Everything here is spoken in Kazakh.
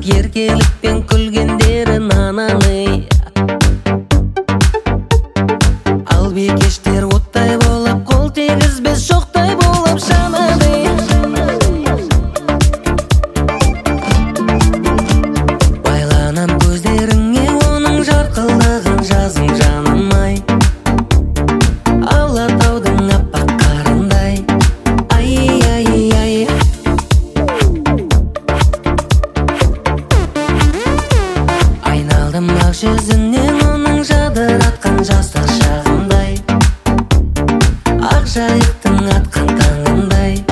еркелікпен күлгендері нананы. Ал бикештер оттай болып, қол тегізбес шоқтай болып жанады. Байланам көздеріңе оның жарқылдығын жазың жаным-ай. Алатаудың аппақ қарындай. Ай-ай-ай. Айналдым ақ жүзінен оның жадыратқан жастық шағымдай. Ақ жайықтың атқан таңындай.